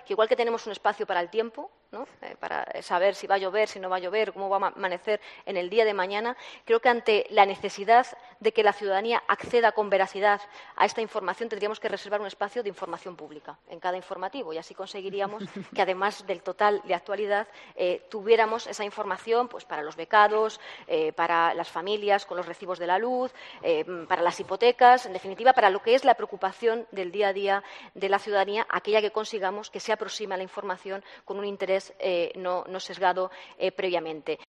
que igual que tenemos un espacio para el tiempo, ¿no? Para saber si va a llover, si no va a llover, cómo va a amanecer en el día de mañana, creo que ante la necesidad de que la ciudadanía acceda con veracidad a esta información, tendríamos que reservar un espacio de información pública en cada informativo y así conseguiríamos que, además del total de actualidad, tuviéramos esa información pues, para los becados, para las familias con los recibos de la luz, para las hipotecas, en definitiva, para lo que es la preocupación del día a día de la ciudadanía, aquella que consigamos que se aproxime a la información con un interés no sesgado previamente.